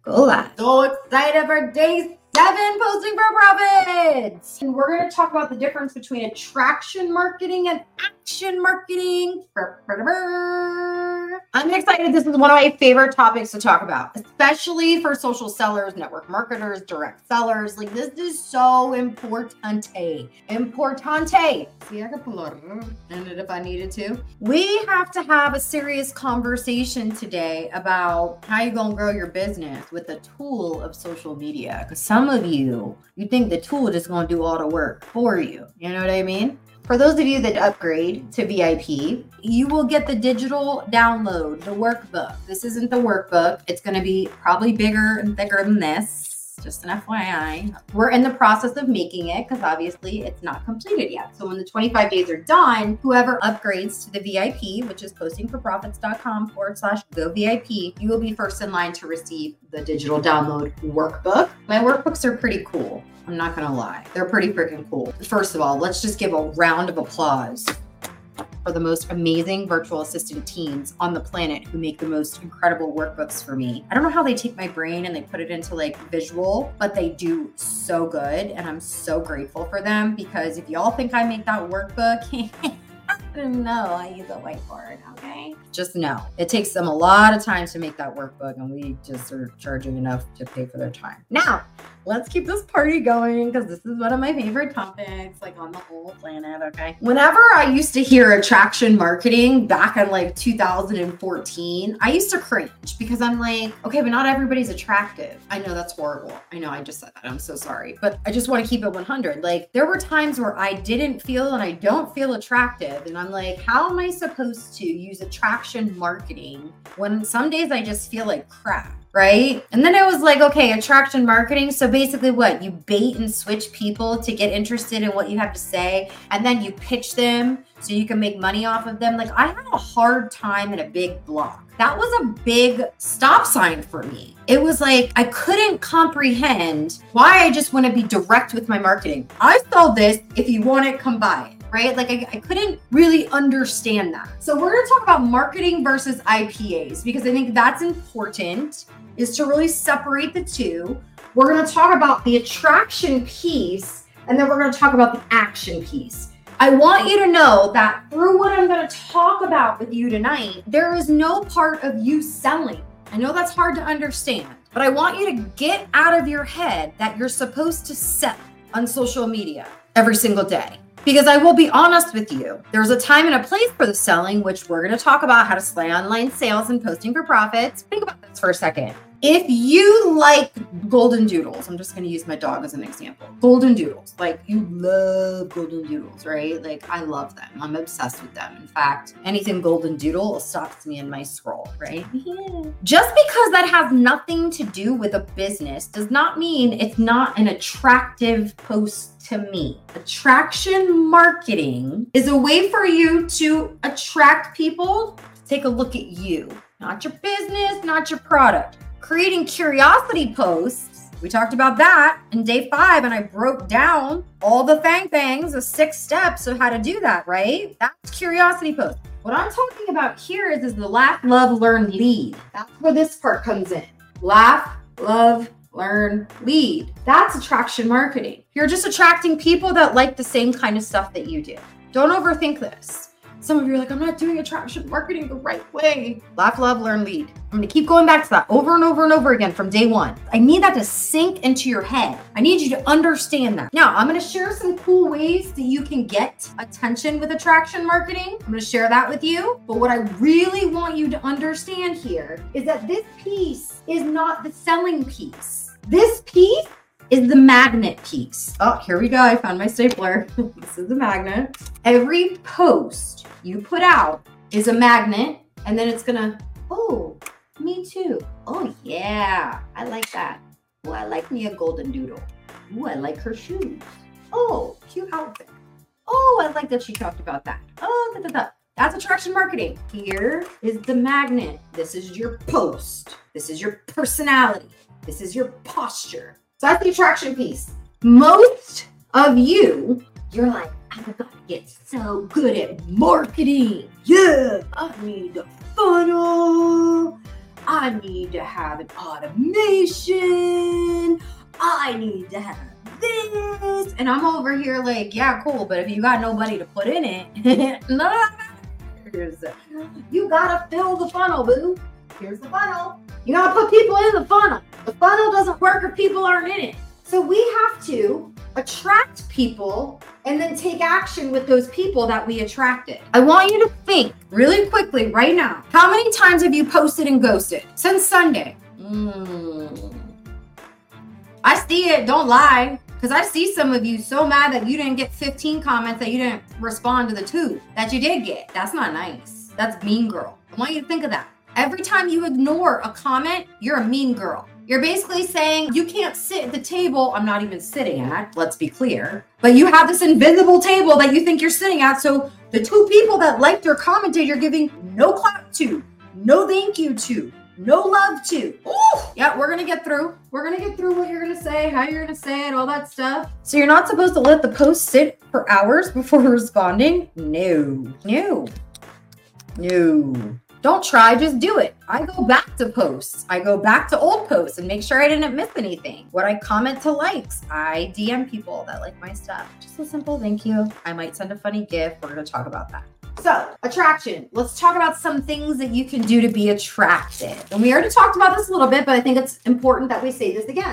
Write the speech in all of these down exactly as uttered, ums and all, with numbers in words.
Hola. So excited for day seven, posting for profits. And we're going to talk about the difference between attraction marketing and action marketing. I'm excited. This is one of my favorite topics to talk about, especially for social sellers, network marketers, direct sellers. Like, this is so importante. Importante. See, I could pull it in it if I needed to. We have to have a serious conversation today about how you're going to grow your business with the tool of social media. Because some of you, you think the tool is just going to do all the work for you. You know what I mean? For those of you that upgrade to V I P, you will get the digital download, the workbook. This isn't the workbook. It's going to be probably bigger and thicker than this. Just an F Y I. We're in the process of making it because obviously it's not completed yet. So when the twenty-five days are done, whoever upgrades to the V I P, which is postingforprofits.com forward slash go VIP, you will be first in line to receive the digital download workbook. My workbooks are pretty cool. I'm not going to lie. They're pretty freaking cool. First of all, let's just give a round of applause for the most amazing virtual assistant teams on the planet who make the most incredible workbooks for me. I don't know how they take my brain and they put it into like visual, but they do so good. And I'm so grateful for them because if y'all think I make that workbook, no, I use a whiteboard, okay? Just know, it takes them a lot of time to make that workbook and we just are charging enough to pay for their time. Now, let's keep this party going because this is one of my favorite topics, like on the whole planet, okay? Whenever I used to hear attraction marketing back in like two thousand fourteen, I used to cringe because I'm like, okay, but not everybody's attractive. I know that's horrible. I know I just said that. I'm so sorry. But I just want to keep it one hundred. Like, there were times where I didn't feel and I don't feel attractive. And I'm like, how am I supposed to use attraction marketing when some days I just feel like crap? Right? And then I was like, okay, attraction marketing. So basically what? You bait and switch people to get interested in what you have to say. And then you pitch them so you can make money off of them. Like, I had a hard time in a big block. That was a big stop sign for me. It was like, I couldn't comprehend why I just want to be direct with my marketing. I sell this. If you want it, come buy it. Right? Like I, I couldn't really understand that. So we're going to talk about marketing versus I P As because I think that's important, is to really separate the two. We're going to talk about the attraction piece and then we're going to talk about the action piece. I want you to know that through what I'm going to talk about with you tonight, there is no part of you selling. I know that's hard to understand, but I want you to get out of your head that you're supposed to sell on social media every single day. Because I will be honest with you, there's a time and a place for the selling, which we're going to talk about how to slay online sales and posting for profits. Think about this for a second. If you like golden doodles, I'm just going to use my dog as an example. Golden doodles, like you love golden doodles, right? Like I love them. I'm obsessed with them. In fact, anything golden doodle stops me in my scroll, right? Yeah. Just because that has nothing to do with a business does not mean it's not an attractive post to me. Attraction marketing is a way for you to attract people to take a look at you, not your business, not your product. Creating curiosity posts, we talked about that in day five, and I broke down all the thang things, the six steps of how to do that, right? That's curiosity posts. What I'm talking about here is, is the laugh, love, learn, lead. That's where this part comes in. Laugh, love, learn, lead. That's attraction marketing. You're just attracting people that like the same kind of stuff that you do. Don't overthink this. Some of you are like, I'm not doing attraction marketing the right way. Laugh, love, learn, lead. I'm going to keep going back to that over and over and over again from day one. I need that to sink into your head. I need you to understand that. Now, I'm going to share some cool ways that you can get attention with attraction marketing. I'm going to share that with you. But what I really want you to understand here is that this piece is not the selling piece. This piece is the magnet piece. Oh, here we go. I found my stapler. This is the magnet. Every post you put out is a magnet, and then it's gonna, oh, me too. Oh yeah, I like that. Oh, I like me a golden doodle. Oh, I like her shoes. Oh, cute outfit. Oh, I like that she talked about that. Oh, da, da, da. That's attraction marketing. Here is the magnet. This is your post. This is your personality. This is your posture. So that's the attraction piece. Most of you, you're like, I'm gonna get so good at marketing. Yeah, I need a funnel. I need to have an automation. I need to have this. And I'm over here like, yeah, cool. But if you got nobody to put in it, none of that matters. You gotta fill the funnel, boo. Here's the funnel. You gotta put people in the funnel. The funnel doesn't work if people aren't in it. So we have to attract people and then take action with those people that we attracted. I want you to think really quickly right now. How many times have you posted and ghosted since Sunday? Mm. I see it, don't lie. Because I see some of you so mad that you didn't get fifteen comments, that you didn't respond to the two that you did get. That's not nice. That's mean girl. I want you to think of that. Every time you ignore a comment, you're a mean girl. You're basically saying you can't sit at the table I'm not even sitting at, let's be clear. But you have this invisible table that you think you're sitting at. So the two people that liked or commented, you're giving no clap to, no thank you to, no love to. Ooh, yeah, we're gonna get through. We're gonna get through what you're gonna say, how you're gonna say it, all that stuff. So you're not supposed to let the post sit for hours before responding? No, no, no. Don't try, just do it. I go back to posts. I go back to old posts and make sure I didn't miss anything. When I comment to likes, I D M people that like my stuff. Just a simple thank you. I might send a funny gift. We're gonna talk about that. So, attraction. Let's talk about some things that you can do to be attracted. And we already talked about this a little bit, but I think it's important that we say this again.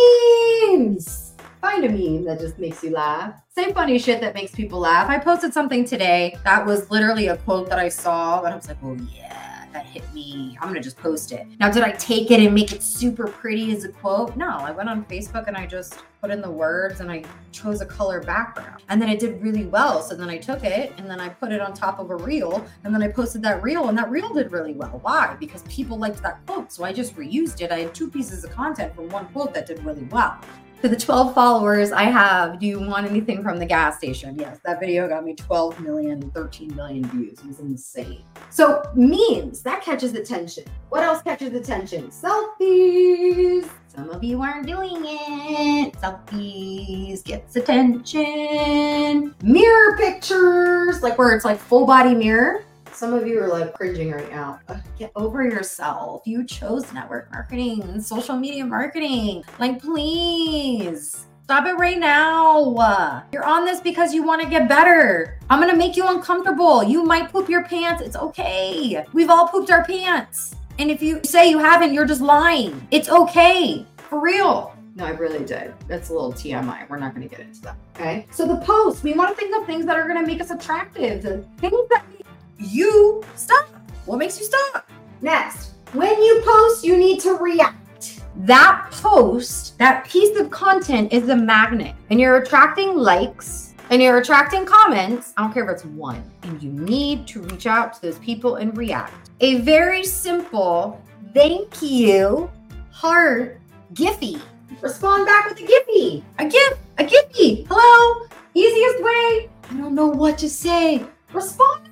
Memes. Find a meme that just makes you laugh. Say funny shit that makes people laugh. I posted something today that was literally a quote that I saw, and I was like, oh yeah, that hit me. I'm gonna just post it. Now, did I take it and make it super pretty as a quote? No, I went on Facebook and I just put in the words and I chose a color background. And then it did really well. So then I took it and then I put it on top of a reel and then I posted that reel and that reel did really well. Why? Because people liked that quote. So I just reused it. I had two pieces of content from one quote that did really well. To the twelve followers I have, do you want anything from the gas station? Yes, that video got me twelve million, thirteen million views. It was insane. So memes, that catches attention. What else catches attention? Selfies. Some of you aren't doing it. Selfies gets attention. Mirror pictures, like where it's like full body mirror. Some of you are like cringing right now. Ugh, get over yourself. You chose network marketing and social media marketing. Like, please stop it right now. You're on this because you want to get better. I'm going to make you uncomfortable. You might poop your pants. It's okay. We've all pooped our pants. And if you say you haven't, you're just lying. It's okay. For real. No, I really did. That's a little T M I. We're not going to get into that. Okay. So the post, we want to think of things that are going to make us attractive. The things that you stop. What makes you stop? Next, when you post, you need to react. That post, that piece of content is a magnet and you're attracting likes and you're attracting comments. I don't care if it's one. And you need to reach out to those people and react. A very simple thank you heart Giphy. Respond back with a Giphy. A GIF, a Giphy. Hello. Easiest way. I don't know what to say. Respond.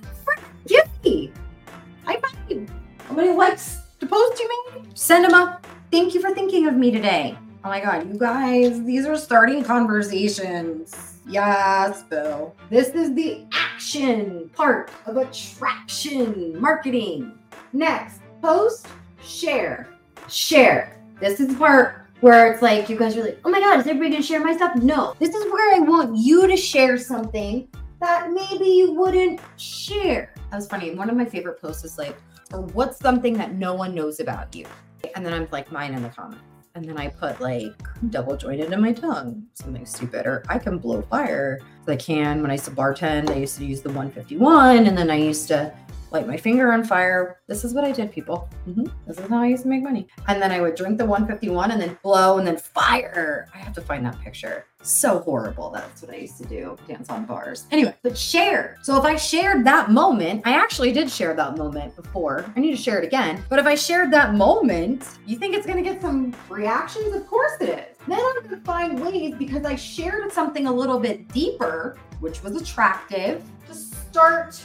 Giphy. I find somebody likes to post you, maybe send them up. Thank you for thinking of me today. Oh my God, you guys, these are starting conversations. Yes, Bill. This is the action part of attraction marketing. Next, post, share, share. This is the part where it's like, you guys are like, oh my God, is everybody gonna share my stuff? No, this is where I want you to share something that maybe you wouldn't share. That was funny. One of my favorite posts is like, or what's something that no one knows about you? And then I'm like, mine in the comments. And then I put like double jointed in my tongue, something stupid, or I can blow fire. I can, when I used to bartend, I used to use the one fifty-one and then I used to light my finger on fire. This is what I did, people. Mm-hmm. This is how I used to make money. And then I would drink the one fifty-one and then blow and then fire. I have to find that picture. So horrible. That's what I used to do. Dance on bars. Anyway, but share. So if I shared that moment, I actually did share that moment before. I need to share it again. But if I shared that moment, you think it's going to get some reactions? Of course it is. Then I'm going to find ways, because I shared something a little bit deeper, which was attractive, to start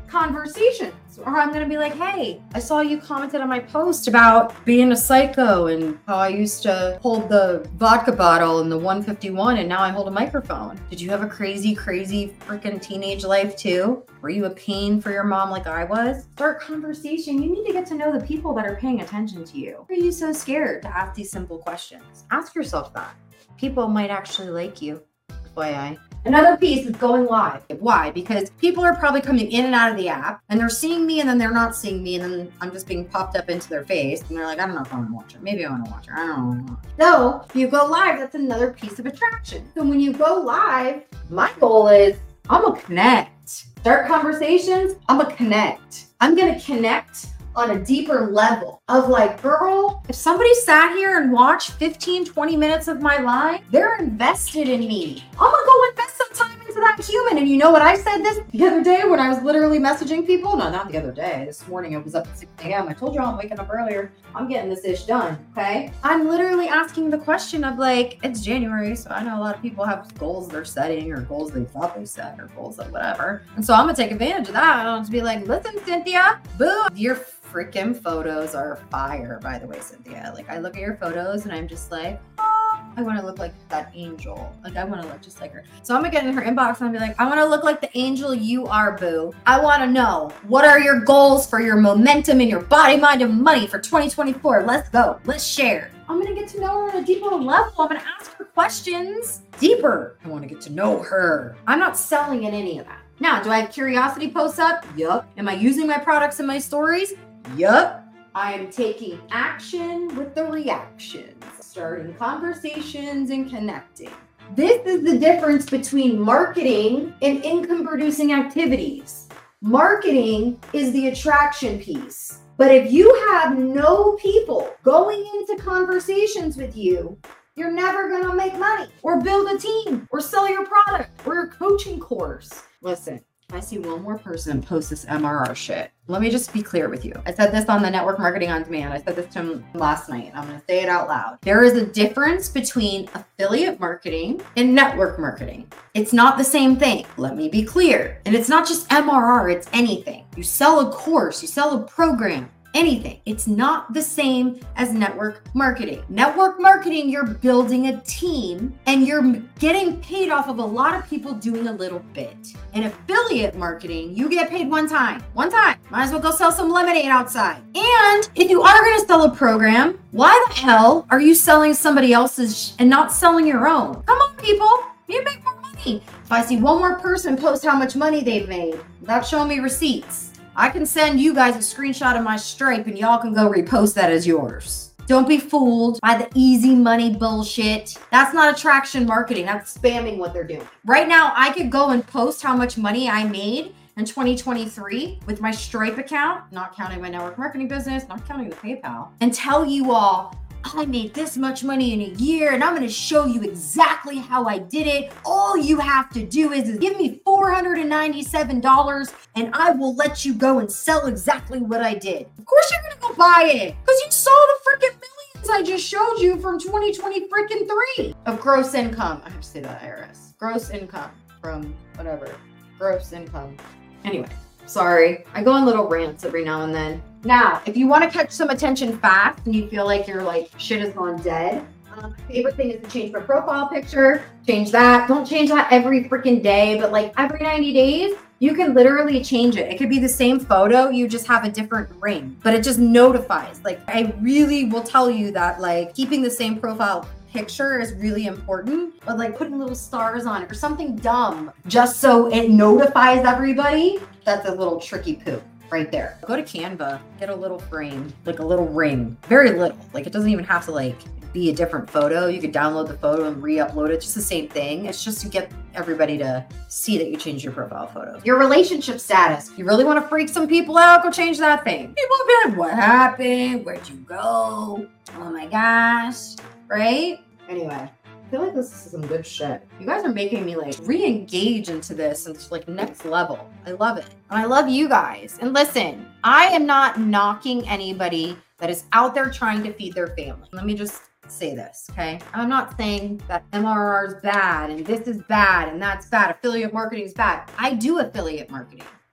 conversations. Or I'm gonna be like, hey, I saw you commented on my post about being a psycho and how I used to hold the vodka bottle in the one fifty-one and now I hold a microphone. Did you have a crazy, crazy freaking teenage life too? Were you a pain for your mom like I was? Start conversation. You need to get to know the people that are paying attention to you. Why are you so scared to ask these simple questions? Ask yourself that. People might actually like you. F Y I. Another piece is going live. Why? Because people are probably coming in and out of the app and they're seeing me and then they're not seeing me and then I'm just being popped up into their face and they're like, I don't know if I want to watch her. Maybe I want to watch her. I don't know. So if you go live, that's another piece of attraction. So when you go live, my goal is I'm gonna connect. Start conversations, I'm gonna connect. I'm gonna connect on a deeper level of like, girl, if somebody sat here and watched fifteen, twenty minutes of my life, they're invested in me. I'm gonna go invest some time into that human. And you know what I said this the other day when I was literally messaging people? No, not the other day. This morning I was up at six a.m. I told you I'm waking up earlier. I'm getting this ish done, okay? I'm literally asking the question of like, it's January, so I know a lot of people have goals they're setting or goals they thought they set or goals of whatever. And so I'm gonna take advantage of that. I'll just be like, listen, Cynthia, boo, you're freaking photos are fire, by the way, Cynthia. Like, I look at your photos and I'm just like, oh, I want to look like that angel. Like, I want to look just like her. So I'm gonna get in her inbox and I'll be like, I want to look like the angel you are, boo. I want to know, what are your goals for your momentum in your body, mind, and money for twenty twenty-four? Let's go. Let's share. I'm gonna get to know her on a deeper level. I'm gonna ask her questions deeper. I want to get to know her. I'm not selling in any of that. Now, do I have curiosity posts up? Yup. Am I using my products in my stories? Yup. I am taking action with the reactions, starting conversations and connecting. This is the difference between marketing and income producing activities. Marketing is the attraction piece. But if you have no people going into conversations with you, you're never going to make money or build a team or sell your product or your coaching course. Listen. I see one more person post this M R R shit. Let me just be clear with you. I said this on the Network Marketing on Demand. I said this to him last night. I'm going to say it out loud. There is a difference between affiliate marketing and network marketing. It's not the same thing. Let me be clear. And it's not just M R R, it's anything. You sell a course, you sell a program, anything. It's not the same as network marketing. Network marketing, you're building a team and you're getting paid off of a lot of people doing a little bit. In affiliate marketing, you get paid one time. One time. Might as well go sell some lemonade outside. And if you are going to sell a program, why the hell are you selling somebody else's sh- and not selling your own? Come on, people. You make more money. If I see one more person post how much money they've made without showing me receipts, I can send you guys a screenshot of my Stripe and y'all can go repost that as yours. Don't be fooled by the easy money bullshit. That's not attraction marketing. That's spamming what they're doing. Right now, I could go and post how much money I made in twenty twenty-three with my Stripe account, not counting my network marketing business, not counting the PayPal, and tell you all, I made this much money in a year and I'm going to show you exactly how I did it. All you have to do is, is give me four hundred ninety-seven dollars and I will let you go and sell exactly what I did. Of course you're going to go buy it because you saw the freaking millions I just showed you from twenty twenty freaking three of gross income. I have to say that I R S. Gross income from whatever. Gross income. Anyway. Sorry, I go on little rants every now and then. Now, if you want to catch some attention fast and you feel like you're like, shit has gone dead, um, my favorite thing is to change my profile picture. Change that. Don't change that every freaking day, but like every ninety days, you can literally change it. It could be the same photo, you just have a different ring, but it just notifies. Like, I really will tell you that like keeping the same profile picture is really important, but like putting little stars on it or something dumb just so it notifies everybody, that's a little tricky poop right there. Go to Canva, get a little frame, like a little ring, very little. Like it doesn't even have to like be a different photo. You could download the photo and re-upload it. Just the same thing. It's just to get everybody to see that you changed your profile photo. Your relationship status. You really want to freak some people out? Go change that thing. People will be like, what happened? Where'd you go? Oh my gosh. Right? Anyway, I feel like this is some good shit. You guys are making me like re-engage into this and it's like next level. I love it. And I love you guys. And listen, I am not knocking anybody that is out there trying to feed their family. Let me just say this, okay? I'm not saying that M R R is bad and this is bad and that's bad. Affiliate marketing is bad. I do affiliate marketing.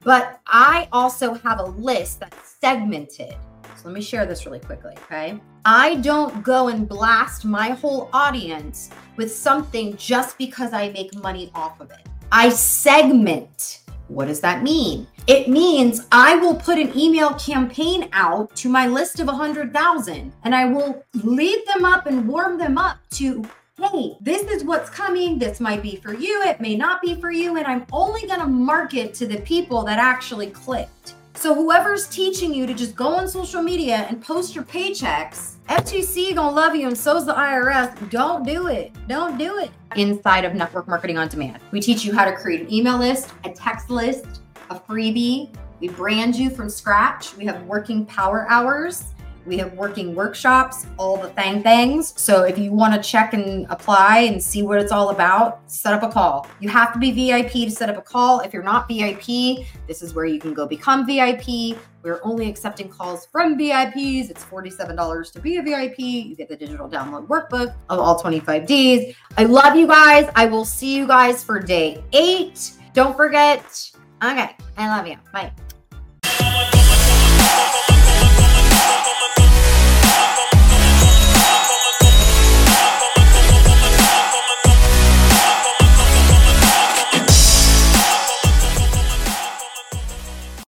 But I also have a list that's segmented. So let me share this really quickly, okay? I don't go and blast my whole audience with something just because I make money off of it. I segment. What does that mean? It means I will put an email campaign out to my list of one hundred thousand and I will lead them up and warm them up to, hey, this is what's coming. This might be for you. It may not be for you. And I'm only going to market to the people that actually clicked. So whoever's teaching you to just go on social media and post your paychecks, F T C gonna love you and so's the I R S. Don't do it. Don't do it. Inside of Network Marketing on Demand, we teach you how to create an email list, a text list, a freebie. We brand you from scratch. We have working power hours. We have working workshops, all the thang things. So if you want to check and apply and see what it's all about, set up a call. You have to be V I P to set up a call. If you're not V I P, this is where you can go become V I P. We're only accepting calls from V I Ps. It's forty-seven dollars to be a V I P. You get the digital download workbook of all twenty-five Ds. I love you guys. I will see you guys for day eight. Don't forget. Okay. I love you. Bye.